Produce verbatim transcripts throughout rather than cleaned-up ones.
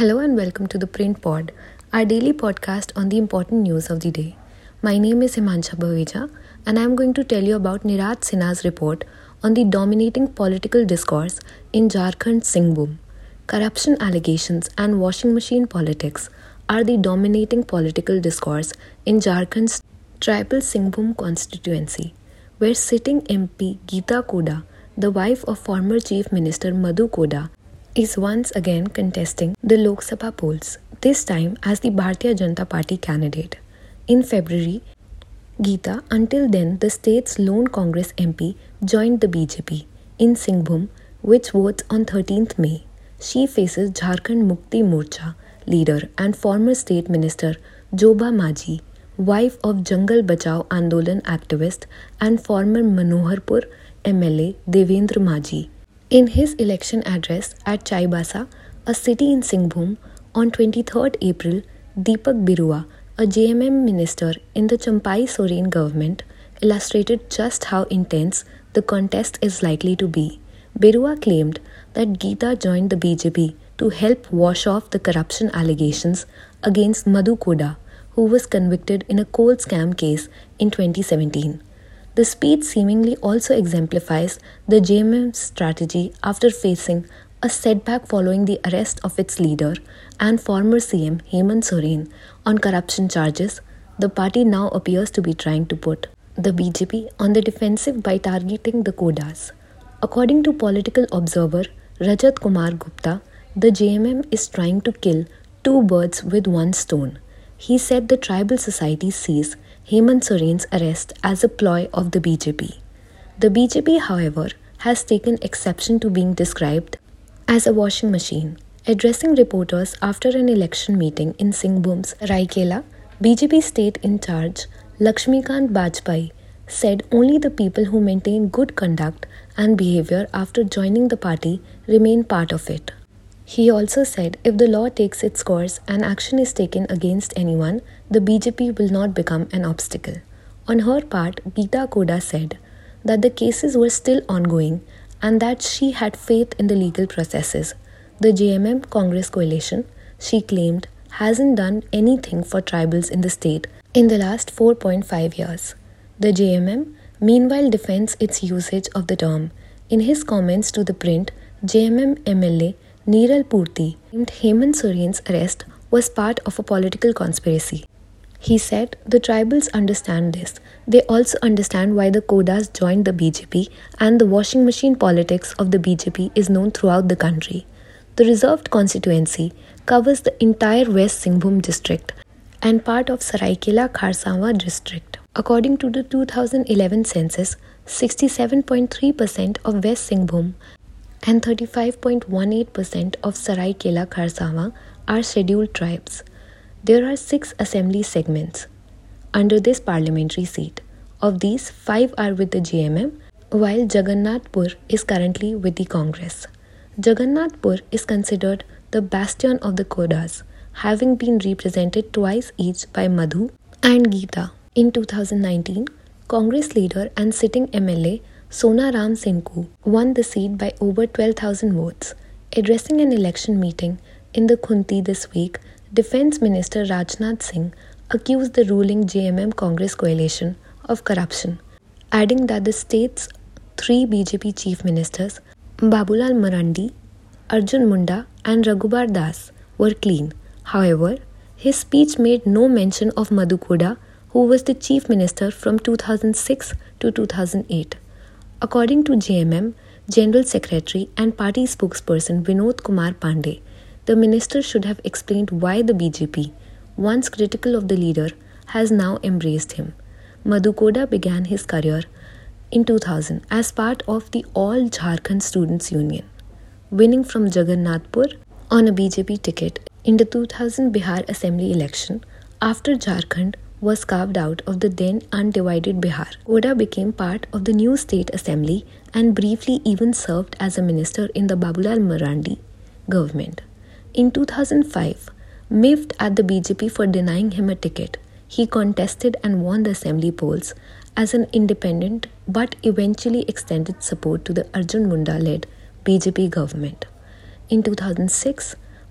Hello and welcome to the Print Pod, our daily podcast on the important news of the day. My name is Himansha Baweja and I am going to tell you about Niraj Sinha's report on the dominating political discourse in Jharkhand Singhbhum. Corruption allegations and washing machine politics are the dominating political discourse in Jharkhand's tribal Singhbhum constituency, where sitting M P Geeta Koda, the wife of former Chief Minister Madhu Koda, is once again contesting the Lok Sabha polls, this time as the Bharatiya Janata Party candidate. In February, Geeta, until then the state's lone Congress M P, joined the B J P in Singhbhum, which votes on thirteenth May. She faces Jharkhand Mukti Morcha leader and former state minister Joba Maji, wife of Jangal Bachao Andolan activist and former Manoharpur M L A Devendra Maji. In his election address at Chaibasa, a city in Singhbhum, on twenty-third April, Deepak Birua, a J M M minister in the Champai Soren government, illustrated just how intense the contest is likely to be. Birua claimed that Geeta joined the B J P to help wash off the corruption allegations against Madhu Koda, who was convicted in a coal scam case in twenty seventeen. The speech seemingly also exemplifies the J M M's strategy after facing a setback following the arrest of its leader and former C M Hemant Soren on corruption charges. The party now appears to be trying to put the B J P on the defensive by targeting the Kodas. According to political observer Rajat Kumar Gupta, the J M M is trying to kill two birds with one stone. He said the tribal society sees Hemant Soren's arrest as a ploy of the B J P. The B J P, however, has taken exception to being described as a washing machine. Addressing reporters after an election meeting in Singhbhum's Raikela, B J P state in charge Lakshmikant Bajpai said only the people who maintain good conduct and behavior after joining the party remain part of it. He also said if the law takes its course and action is taken against anyone, the B J P will not become an obstacle. On her part, Geeta Koda said that the cases were still ongoing and that she had faith in the legal processes. The J M M Congress coalition, she claimed, hasn't done anything for tribals in the state in the last four point five years. The J M M, meanwhile, defends its usage of the term. In his comments to the print, J M M M L A Neeral Purti claimed Hemant Soren's arrest was part of a political conspiracy. He said the tribals understand this. They also understand why the Kodas joined the B J P, and the washing machine politics of the B J P is known throughout the country. The reserved constituency covers the entire West Singhbhum district and part of Saraikela Kharsawa district. According to the two thousand eleven census, sixty-seven point three percent of West Singhbhum and thirty-five point one eight percent of Saraikela Kharsawa are scheduled tribes. There are six assembly segments under this parliamentary seat. Of these, five are with the J M M, while Jagannathpur is currently with the Congress. Jagannathpur is considered the bastion of the Kodas, having been represented twice each by Madhu and Geeta. In two thousand nineteen, Congress leader and sitting M L A Sonaram Senku won the seat by over twelve thousand votes. Addressing an election meeting in the Khunti this week, Defence Minister Rajnath Singh accused the ruling J M M Congress coalition of corruption, adding that the state's three B J P chief ministers, Babulal Marandi, Arjun Munda and Raghubar Das, were clean. However, his speech made no mention of Madhu Koda, who was the chief minister from two thousand six to two thousand eight. According to J M M General Secretary and party spokesperson Vinod Kumar Pandey, the minister should have explained why the B J P, once critical of the leader, has now embraced him. Madhu Koda began his career in two thousand as part of the All Jharkhand Students Union, winning from Jagannathpur on a B J P ticket in the two thousand Bihar Assembly election after Jharkhand was carved out of the then undivided Bihar. Koda became part of the new state assembly and briefly even served as a minister in the Babulal Marandi government. In two thousand five, miffed at the B J P for denying him a ticket, he contested and won the assembly polls as an independent but eventually extended support to the Arjun Munda-led B J P government. In two thousand six,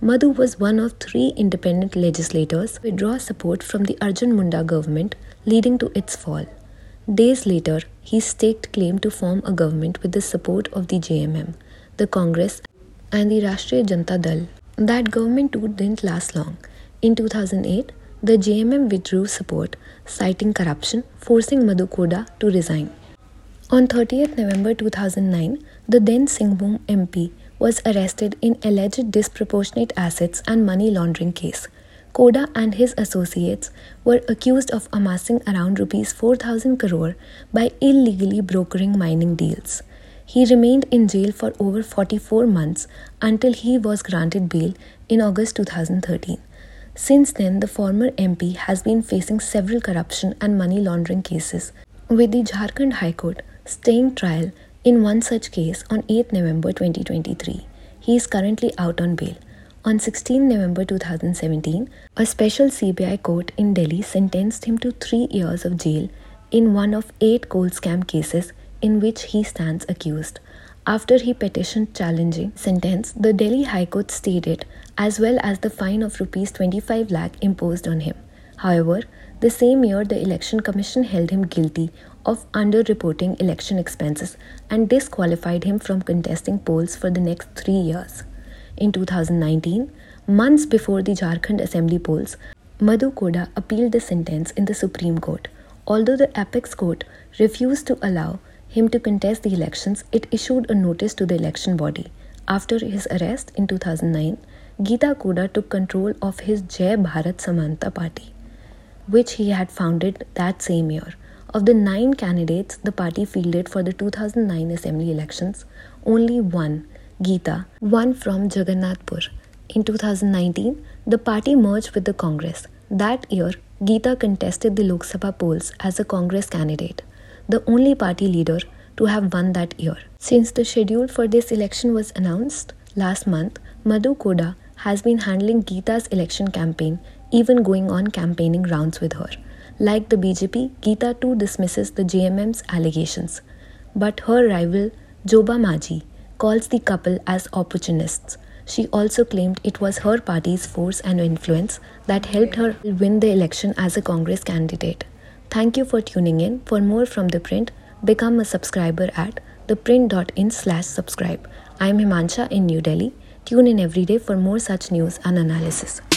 Madhu was one of three independent legislators to withdraw support from the Arjun Munda government, leading to its fall. Days later, he staked claim to form a government with the support of the J M M, the Congress, and the Rashtriya Janata Dal. That government too didn't last long. In two thousand eight, the J M M withdrew support, citing corruption, forcing Madhu Koda to resign. On thirtieth November two thousand nine, the then Singhbhum M P was arrested in alleged disproportionate assets and money laundering case. Koda and his associates were accused of amassing around rupees four thousand crore by illegally brokering mining deals. He remained in jail for over forty-four months until he was granted bail in August two thousand thirteen. Since then, the former M P has been facing several corruption and money laundering cases, with the Jharkhand High Court staying trial in one such case on eighth November twenty twenty-three. He is currently out on bail. On sixteenth November two thousand seventeen, a special C B I court in Delhi sentenced him to three years of jail in one of eight coal scam cases in which he stands accused. After he petitioned challenging sentence, the Delhi High Court stayed it, as well as the fine of rupees twenty-five lakh imposed on him. However, the same year the Election Commission held him guilty of underreporting election expenses and disqualified him from contesting polls for the next three years. In two thousand nineteen, months before the Jharkhand Assembly polls, Madhu Koda appealed the sentence in the Supreme Court. Although the apex court refused to allow him to contest the elections, it issued a notice to the election body. After his arrest in two thousand nine, Geeta Koda took control of his Jai Bharat Samanta party, which he had founded that same year. Of the nine candidates the party fielded for the two thousand nine assembly elections, only one, Geeta, won from Jagannathpur. In two thousand nineteen, the party merged with the Congress. That year, Geeta contested the Lok Sabha polls as a Congress candidate, the only party leader to have won that year. Since the schedule for this election was announced last month, Madhu Koda has been handling Geeta's election campaign, even going on campaigning rounds with her. Like the B J P, Geeta too dismisses the J M M's allegations. But her rival, Joba Maji, calls the couple as opportunists. She also claimed it was her party's force and influence that helped her win the election as a Congress candidate. Thank you for tuning in. For more from The Print, become a subscriber at theprint.in slash subscribe. I am Himansha in New Delhi. Tune in every day for more such news and analysis.